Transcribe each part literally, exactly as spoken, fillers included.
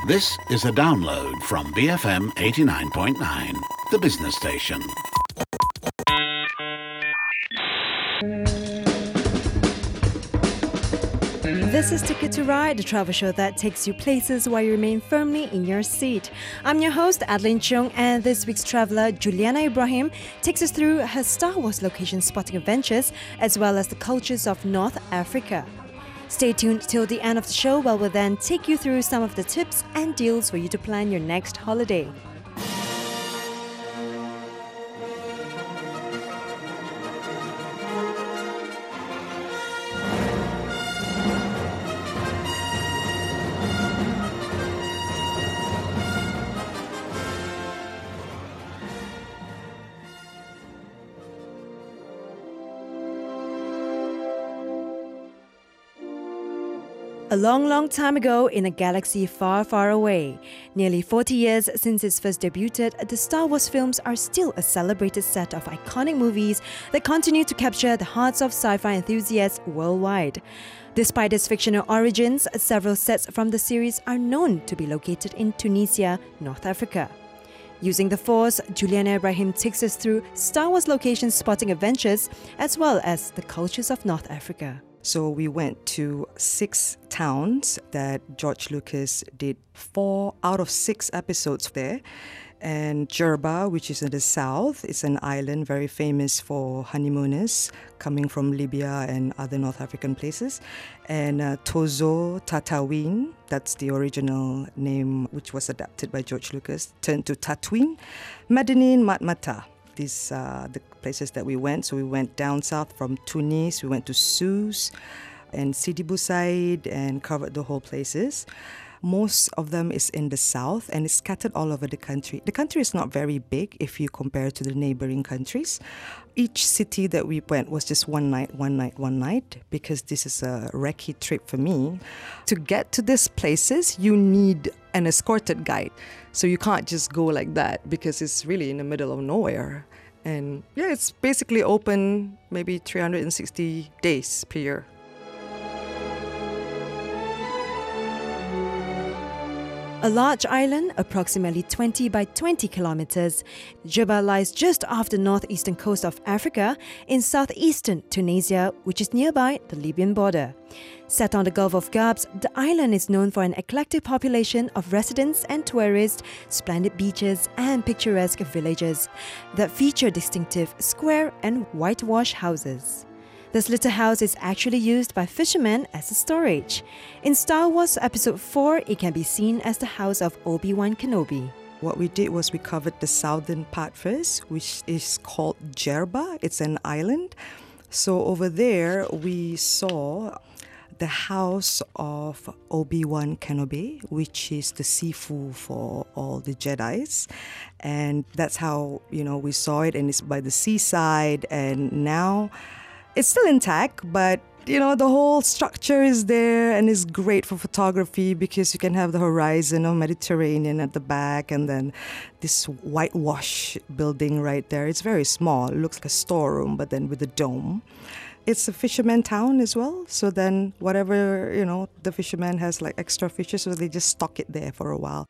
This is a download from B F M eighty-nine point nine, the business station. This is Ticket to Ride, the travel show that takes you places while you remain firmly in your seat. I'm your host, Adeline Cheung, and this week's traveller, Juliana Ibrahim, takes us through her Star Wars location spotting adventures as well as the cultures of North Africa. Stay tuned till the end of the show where we'll then take you through some of the tips and deals for you to plan your next holiday. A long, long time ago in a galaxy far, far away, nearly forty years since its first debuted, the Star Wars films are still a celebrated set of iconic movies that continue to capture the hearts of sci-fi enthusiasts worldwide. Despite its fictional origins, several sets from the series are known to be located in Tunisia, North Africa. Using the Force, Juliana Ibrahim takes us through Star Wars location spotting adventures as well as the cultures of North Africa. So we went to six towns that George Lucas did four out of six episodes there. And Jerba, which is in the south, is an island very famous for honeymooners coming from Libya and other North African places. And uh, Tozo Tatooine, that's the original name which was adapted by George Lucas, turned to Tatooine. Medellin, Matmata. These are the places that we went. So we went down south from Tunis, we went to Sousse and Sidi Bou Said and covered the whole places. Most of them is in the south and it's scattered all over the country. The country is not very big if you compare to the neighboring countries. Each city that we went was just one night, one night, one night, because this is a recce trip for me. To get to these places, you need an escorted guide. So you can't just go like that because it's really in the middle of nowhere. And yeah, it's basically open maybe three hundred sixty days per year. A large island, approximately twenty by twenty kilometers, Jerba lies just off the northeastern coast of Africa in southeastern Tunisia, which is nearby the Libyan border. Set on the Gulf of Gabs, the island is known for an eclectic population of residents and tourists, splendid beaches and picturesque villages that feature distinctive square and whitewashed houses. This little house is actually used by fishermen as a storage. In Star Wars Episode four, it can be seen as the house of Obi-Wan Kenobi. What we did was we covered the southern part first, which is called Jerba. It's an island. So over there, we saw the house of Obi-Wan Kenobi, which is the Sifu for all the Jedis. And that's how, you know, we saw it, and it's by the seaside. And now it's still intact, but you know, the whole structure is there and it's great for photography because you can have the horizon of Mediterranean at the back and then this whitewash building right there. It's very small. It looks like a storeroom, but then with a dome. It's a fisherman town as well. So then whatever, you know, the fisherman has like extra fishes, so they just stock it there for a while.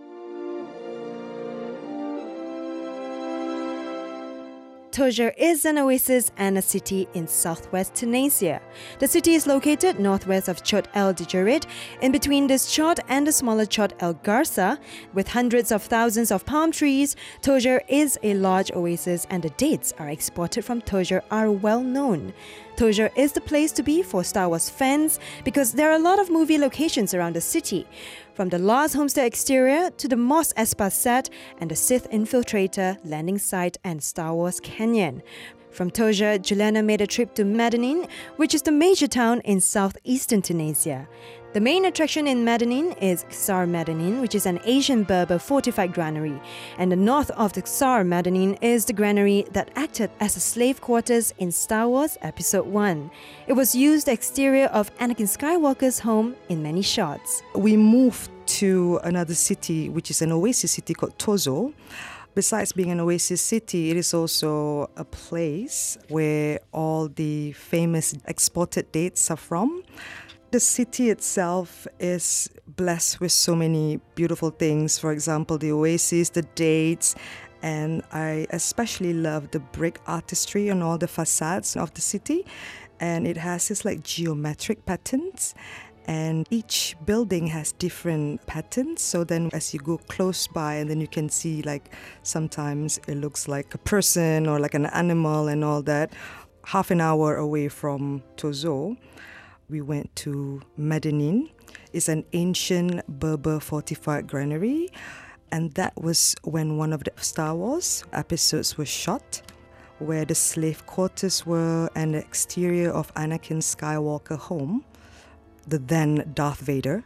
Tojer is an oasis and a city in southwest Tunisia. The city is located northwest of Chott El Djerid, in between this Chott and the smaller Chott El Garsa. With hundreds of thousands of palm trees, Tojer is a large oasis and the dates are exported from Tojer are well known. Tojer is the place to be for Star Wars fans because there are a lot of movie locations around the city, from the Lars Homestead exterior to the Mos Espa set and the Sith Infiltrator landing site and Star Wars Canyon. From Tojer, Juliana made a trip to Medellin, which is the major town in southeastern Tunisia. The main attraction in Medellin is Ksar Medellin, which is an Asian Berber fortified granary. And the north of the Ksar Medellin is the granary that acted as a slave quarters in Star Wars Episode one. It was used the exterior of Anakin Skywalker's home in many shots. We moved to another city, which is an oasis city called Tozo. Besides being an oasis city, it is also a place where all the famous exported dates are from. The city itself is blessed with so many beautiful things. For example, the oasis, the dates, and I especially love the brick artistry on all the facades of the city. And it has this like geometric patterns, and each building has different patterns. So then as you go close by, and then you can see like sometimes it looks like a person or like an animal and all that. Half an hour away from Tozo, we went to Medellin. It's an ancient Berber fortified granary, and that was when one of the Star Wars episodes was shot, where the slave quarters were and the exterior of Anakin Skywalker home, the then Darth Vader.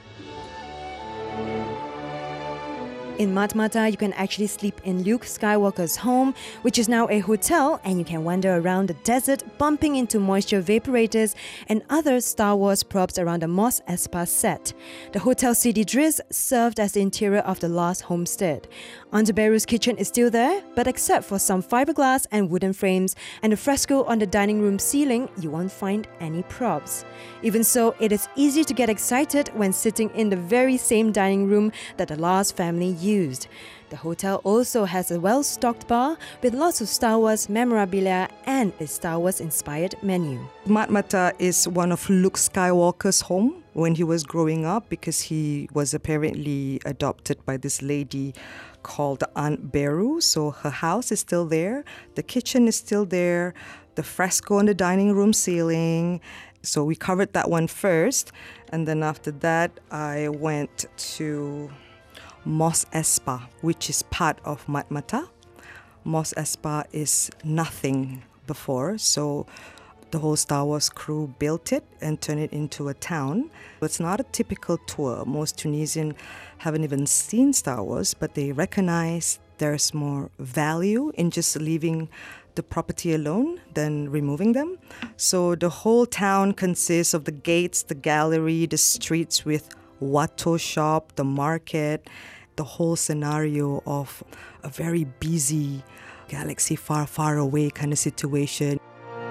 In Matmata, you can actually sleep in Luke Skywalker's home, which is now a hotel, and you can wander around the desert, bumping into moisture vaporators and other Star Wars props around the Mos Espa set. The Hotel Sidi Driz served as the interior of the last homestead. Aunt Beru's kitchen is still there, but except for some fiberglass and wooden frames and a fresco on the dining room ceiling, you won't find any props. Even so, it is easy to get excited when sitting in the very same dining room that the last family used. The hotel also has a well-stocked bar with lots of Star Wars memorabilia and a Star Wars-inspired menu. Matmata is one of Luke Skywalker's home when he was growing up, because he was apparently adopted by this lady called Aunt Beru. So her house is still there, the kitchen is still there, the fresco on the dining room ceiling. So we covered that one first, and then after that I went to Mos Espa, which is part of Matmata. Mos Espa is nothing before, so the whole Star Wars crew built it and turned it into a town. It's not a typical tour. Most Tunisians haven't even seen Star Wars, but they recognize there's more value in just leaving the property alone than removing them. So the whole town consists of the gates, the gallery, the streets with Watteau shop, the market, the whole scenario of a very busy galaxy far, far away kind of situation.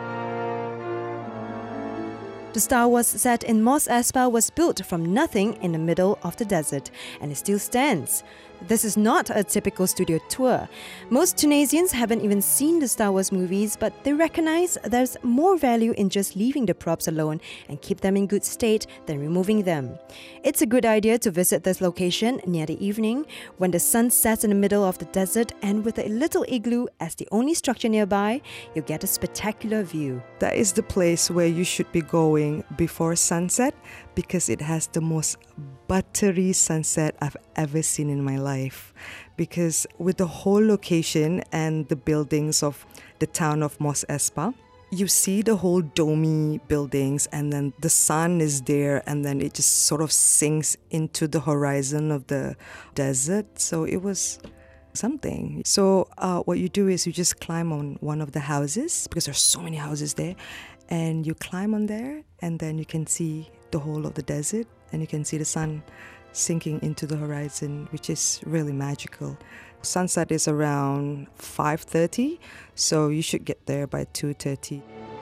The Star Wars set in Mos Espa was built from nothing in the middle of the desert, and it still stands. This is not a typical studio tour. Most Tunisians haven't even seen the Star Wars movies, but they recognize there's more value in just leaving the props alone and keep them in good state than removing them. It's a good idea to visit this location near the evening when the sun sets in the middle of the desert, and with a little igloo as the only structure nearby, you'll get a spectacular view. That is the place where you should be going before sunset, because it has the most buttery sunset I've ever seen in my life. Because with the whole location and the buildings of the town of Mos Espa, you see the whole domey buildings, and then the sun is there, and then it just sort of sinks into the horizon of the desert. So it was something. So uh, what you do is you just climb on one of the houses, because there's so many houses there, and you climb on there, and then you can see the whole of the desert, and you can see the sun sinking into the horizon, which is really magical. Sunset is around five thirty, so you should get there by two thirty.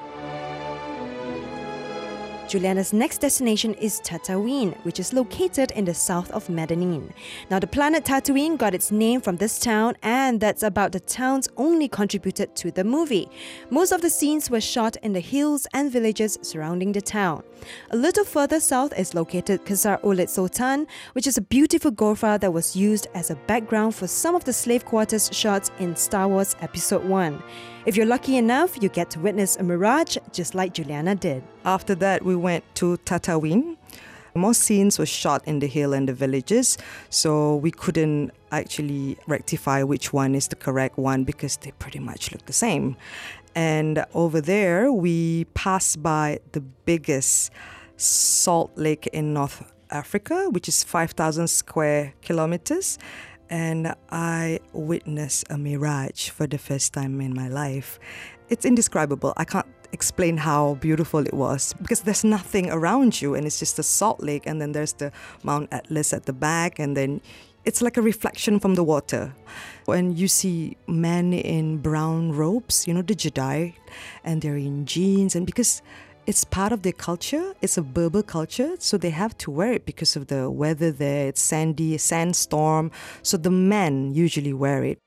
Juliana's next destination is Tatooine, which is located in the south of Medellin. Now, the planet Tatooine got its name from this town, and that's about the town's only contributed to the movie. Most of the scenes were shot in the hills and villages surrounding the town. A little further south is located Qasr Ouled Sultan, which is a beautiful ghorfa that was used as a background for some of the slave quarters shots in Star Wars Episode one. If you're lucky enough, you get to witness a mirage just like Juliana did. After that, we went to Tatooine. Most scenes were shot in the hill and the villages, so we couldn't actually rectify which one is the correct one because they pretty much look the same. And over there, we passed by the biggest salt lake in North Africa, which is five thousand square kilometers. And I witnessed a mirage for the first time in my life. It's indescribable. I can't explain how beautiful it was because there's nothing around you, and it's just a salt lake, and then there's the Mount Atlas at the back, and then it's like a reflection from the water. When you see men in brown robes, you know, the Jedi, and they're in jeans, and because it's part of their culture. It's a Berber culture, so they have to wear it because of the weather there. It's sandy, sandstorm, so the men usually wear it.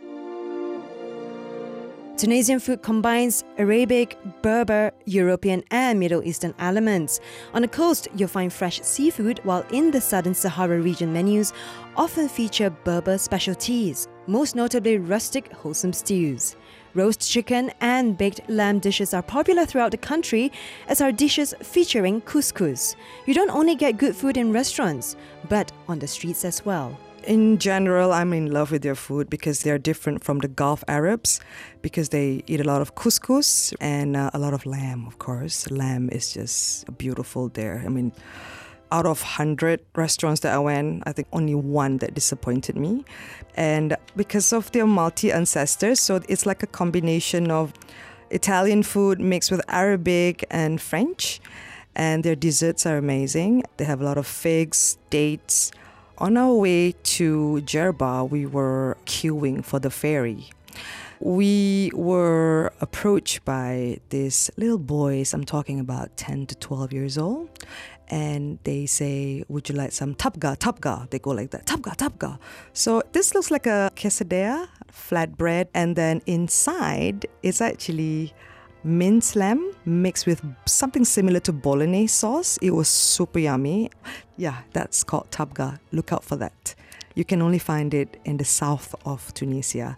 Tunisian food combines Arabic, Berber, European and Middle Eastern elements. On the coast, you'll find fresh seafood, while in the southern Sahara region menus often feature Berber specialties, most notably rustic, wholesome stews. Roast chicken and baked lamb dishes are popular throughout the country, as are dishes featuring couscous. You don't only get good food in restaurants, but on the streets as well. In general, I'm in love with their food because they're different from the Gulf Arabs, because they eat a lot of couscous and uh, a lot of lamb, of course. Lamb is just beautiful there. I mean, out of one hundred restaurants that I went, I think only one that disappointed me. And because of their multi-ancestors, so it's like a combination of Italian food mixed with Arabic and French. And their desserts are amazing. They have a lot of figs, dates. On our way to Djerba, we were queuing for the ferry. We were approached by these little boys, I'm talking about ten to twelve years old, and they say, would you like some tabga, tabga? They go like that, tabga, tabga. So this looks like a quesadilla, flatbread, and then inside it's actually minced lamb mixed with something similar to bolognese sauce. It was super yummy. Yeah, that's called tabga. Look out for that. You can only find it in the south of Tunisia.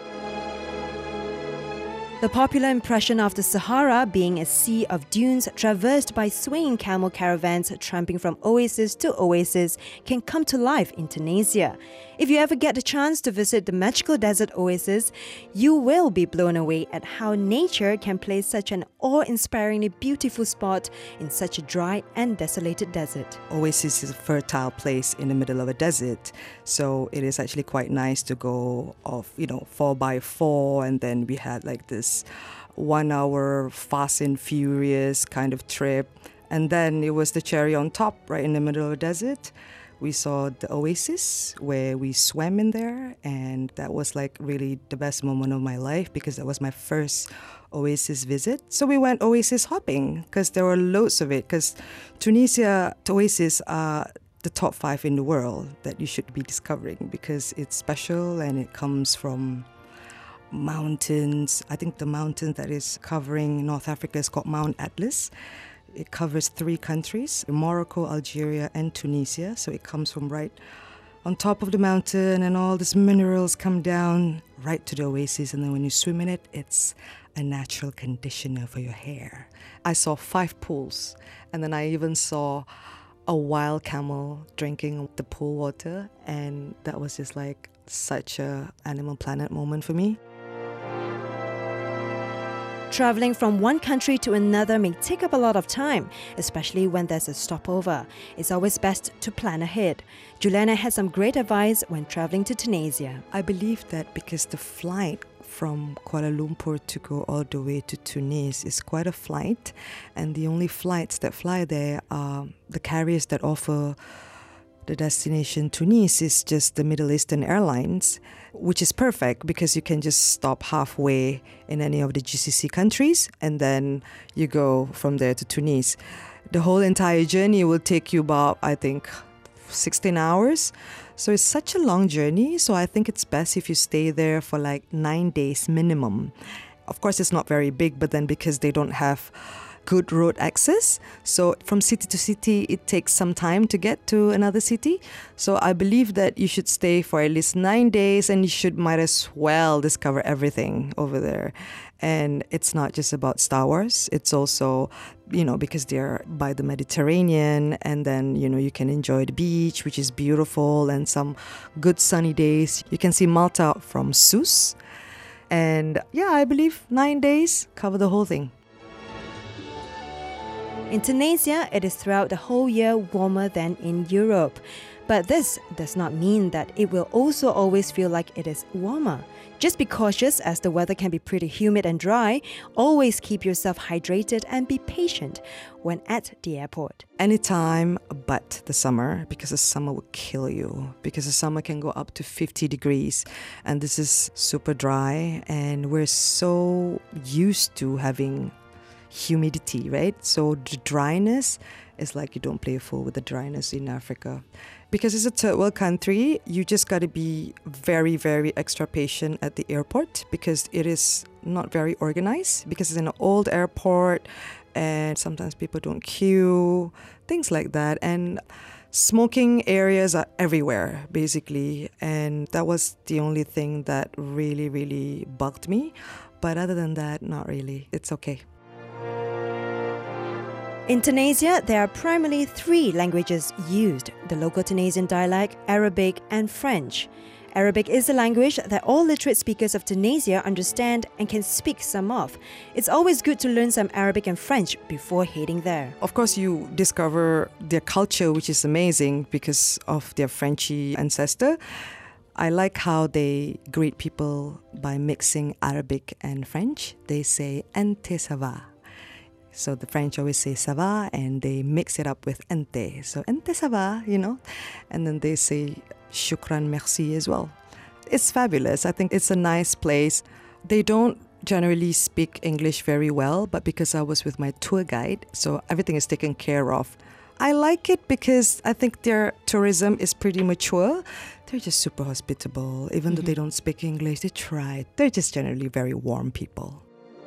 The popular impression of the Sahara being a sea of dunes traversed by swinging camel caravans tramping from oasis to oasis can come to life in Tunisia. If you ever get the chance to visit the magical desert oasis, you will be blown away at how nature can place such an awe-inspiringly beautiful spot in such a dry and desolated desert. Oasis is a fertile place in the middle of a desert, so it is actually quite nice to go off, you know, four by four, and then we had like this one hour fast and furious kind of trip, and then it was the cherry on top right in the middle of a desert. We saw the oasis where we swam in there, and that was like really the best moment of my life because that was my first oasis visit. So we went oasis hopping because there were loads of it, because Tunisia oasis are the top five in the world that you should be discovering because it's special and it comes from mountains. I think the mountain that is covering North Africa is called Mount Atlas. It covers three countries, Morocco, Algeria, and Tunisia. So it comes from right on top of the mountain, and all these minerals come down right to the oasis. And then when you swim in it, it's a natural conditioner for your hair. I saw five pools, and then I even saw a wild camel drinking the pool water. And that was just like such a Animal Planet moment for me. Traveling from one country to another may take up a lot of time, especially when there's a stopover. It's always best to plan ahead. Juliana had some great advice when traveling to Tunisia. I believe that because the flight from Kuala Lumpur to go all the way to Tunis is quite a flight, and the only flights that fly there are the carriers that offer the destination Tunis is just the Middle Eastern Airlines, which is perfect because you can just stop halfway in any of the G C C countries and then you go from there to Tunis. The whole entire journey will take you about, I think, sixteen hours. So it's such a long journey. So I think it's best if you stay there for like nine days minimum. Of course, it's not very big, but then because they don't have good road access, so from city to city it takes some time to get to another city. So I believe that you should stay for at least nine days and you should might as well discover everything over there. And it's not just about Star Wars, it's also, you know, because they're by the Mediterranean, and then, you know, you can enjoy the beach, which is beautiful, and some good sunny days. You can see Malta from Sousse, and yeah, I believe nine days cover the whole thing. In Tunisia, it is throughout the whole year warmer than in Europe. But this does not mean that it will also always feel like it is warmer. Just be cautious, as the weather can be pretty humid and dry. Always keep yourself hydrated and be patient when at the airport. Anytime but the summer, because the summer will kill you. Because the summer can go up to fifty degrees, and this is super dry, and we're so used to having humidity, right? So the dryness is like you don't play a fool with the dryness in Africa. Because it's a third world country, you just got to be very, very extra patient at the airport because it is not very organized, because it's an old airport and sometimes people don't queue, things like that. And smoking areas are everywhere, basically. And that was the only thing that really, really bugged me. But other than that, not really. It's okay. In Tunisia, there are primarily three languages used: the local Tunisian dialect, Arabic, and French. Arabic is the language that all literate speakers of Tunisia understand and can speak some of. It's always good to learn some Arabic and French before heading there. Of course, you discover their culture, which is amazing because of their Frenchy ancestor. I like how they greet people by mixing Arabic and French. They say "Ente ça va." So the French always say "ça va" and they mix it up with "ente." So "ente ça va," you know. And then they say "shukran, merci" as well. It's fabulous. I think it's a nice place. They don't generally speak English very well, but because I was with my tour guide, so everything is taken care of. I like it because I think their tourism is pretty mature. They're just super hospitable. Even mm-hmm. though they don't speak English, they try. They're just generally very warm people.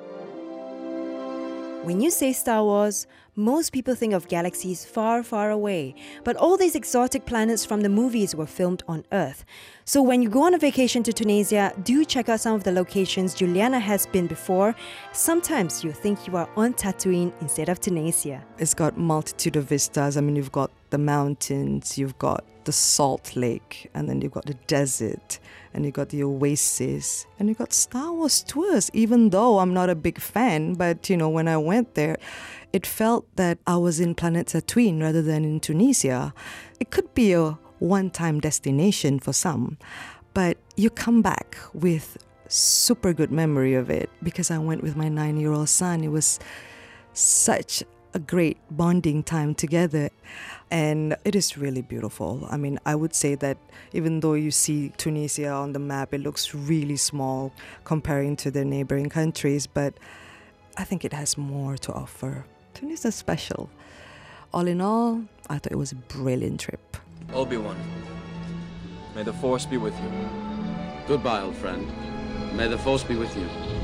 When you say Star Wars, most people think of galaxies far, far away. But all these exotic planets from the movies were filmed on Earth. So when you go on a vacation to Tunisia, do check out some of the locations Juliana has been before. Sometimes you think you are on Tatooine instead of Tunisia. It's got multitude of vistas. I mean, you've got the mountains, you've got the salt lake, and then you've got the desert, and you've got the oasis, and you've got Star Wars tours, even though I'm not a big fan. But, you know, when I went there, it felt that I was in Planet Tatooine rather than in Tunisia. It could be a one-time destination for some, but you come back with super good memory of it because I went with my nine-year-old son. It was such a great bonding time together. And it is really beautiful. I mean, I would say that even though you see Tunisia on the map, it looks really small comparing to the neighboring countries, but I think it has more to offer. Tunisia is special. All in all, I thought it was a brilliant trip. Obi-Wan, may the Force be with you. Goodbye, old friend. May the Force be with you.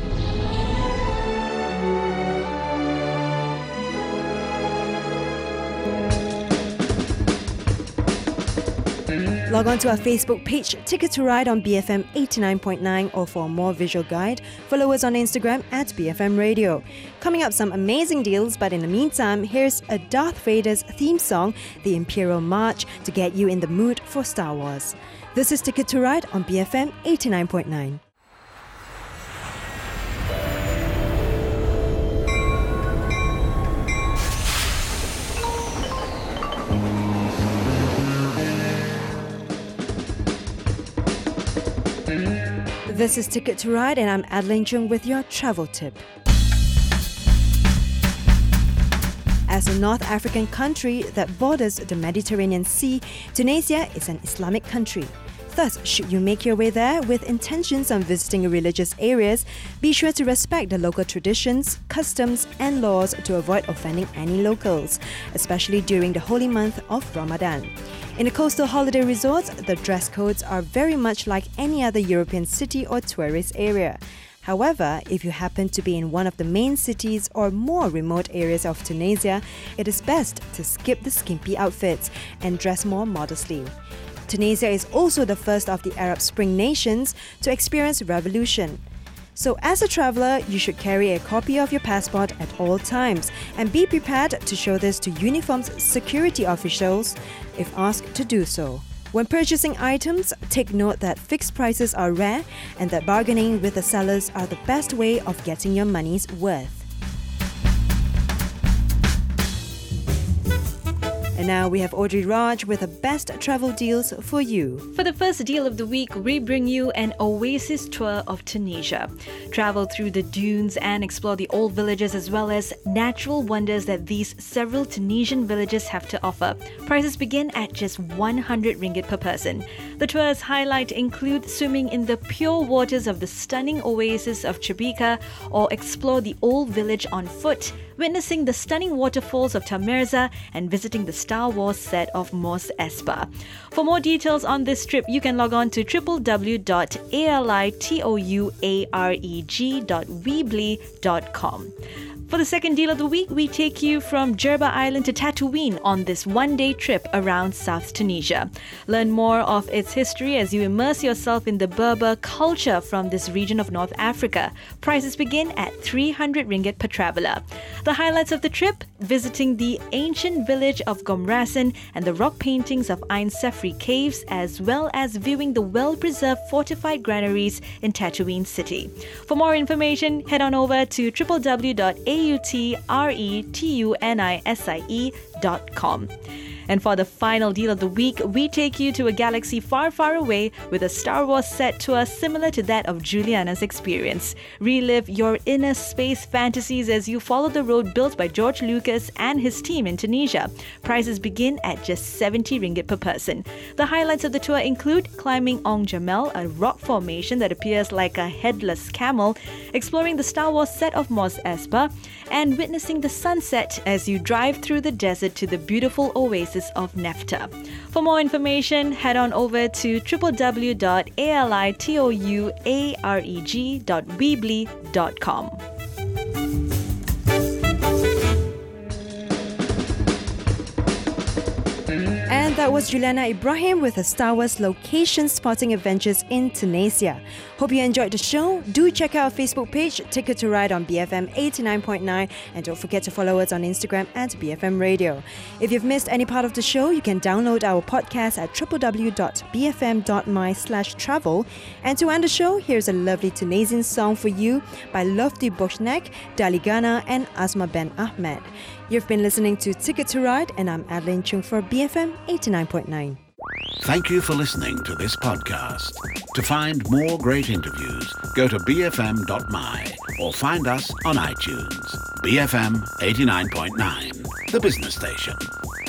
Log on to our Facebook page, Ticket to Ride on B F M eighty-nine point nine, or for a more visual guide, follow us on Instagram at B F M Radio. Coming up, some amazing deals, but in the meantime, here's a Darth Vader's theme song, The Imperial March, to get you in the mood for Star Wars. This is Ticket to Ride on B F M eighty-nine point nine. This is Ticket to Ride, and I'm Adeline Chung with your travel tip. As a North African country that borders the Mediterranean Sea, Tunisia is an Islamic country. Thus, should you make your way there with intentions on visiting religious areas, be sure to respect the local traditions, customs, and laws to avoid offending any locals, especially during the holy month of Ramadan. In the coastal holiday resorts, the dress codes are very much like any other European city or tourist area. However, if you happen to be in one of the main cities or more remote areas of Tunisia, it is best to skip the skimpy outfits and dress more modestly. Tunisia is also the first of the Arab Spring nations to experience revolution. So as a traveller, you should carry a copy of your passport at all times and be prepared to show this to uniformed security officials if asked to do so. When purchasing items, take note that fixed prices are rare and that bargaining with the sellers are the best way of getting your money's worth. And And now we have Audrey Raj with the best travel deals for you. For the first deal of the week, we bring you an Oasis tour of Tunisia. Travel through the dunes and explore the old villages as well as natural wonders that these several Tunisian villages have to offer. Prices begin at just one hundred ringgit per person. The tour's highlight include swimming in the pure waters of the stunning oasis of Chibika or explore the old village on foot, witnessing the stunning waterfalls of Tamerza and visiting the Star Wars set of Mos Espa. For more details on this trip, you can log on to w w w dot alitouareg dot weebly dot com. For the second deal of the week, we take you from Jerba Island to Tatooine on this one-day trip around South Tunisia. Learn more of its history as you immerse yourself in the Berber culture from this region of North Africa. Prices begin at three hundred ringgit per traveller. The highlights of the trip: visiting the ancient village of Gomrasin and the rock paintings of Ain Sefri caves, as well as viewing the well-preserved fortified granaries in Tatooine city. For more information, head on over to w w w dot a-u-t-r-e-t-u-n-i-s-i-e dot com. And for the final deal of the week, we take you to a galaxy far, far away with a Star Wars set tour similar to that of Juliana's experience. Relive your inner space fantasies as you follow the road built by George Lucas and his team in Tunisia. Prices begin at just seventy ringgit per person. The highlights of the tour include climbing Ong Jamel, a rock formation that appears like a headless camel, exploring the Star Wars set of Mos Espa, and witnessing the sunset as you drive through the desert to the beautiful oasis of Nefta. For more information, head on over to w w w dot alitouareg dot weebly dot com. And that was Juliana Ibrahim with her Star Wars location spotting adventures in Tunisia. Hope you enjoyed the show. Do check out our Facebook page, Ticket to Ride on B F M eighty-nine point nine, and don't forget to follow us on Instagram at B F M Radio. If you've missed any part of the show, you can download our podcast at w w w dot b f m dot m y slash travel. And to end the show, here's a lovely Tunisian song for you by Lofty Bochnek, Daligana, and Asma Ben Ahmed. You've been listening to Ticket to Ride, and I'm Adeline Chung for B F M eighty-nine point nine. Thank you for listening to this podcast. To find more great interviews, go to b f m dot m y or find us on iTunes. B F M eighty-nine point nine, the business station.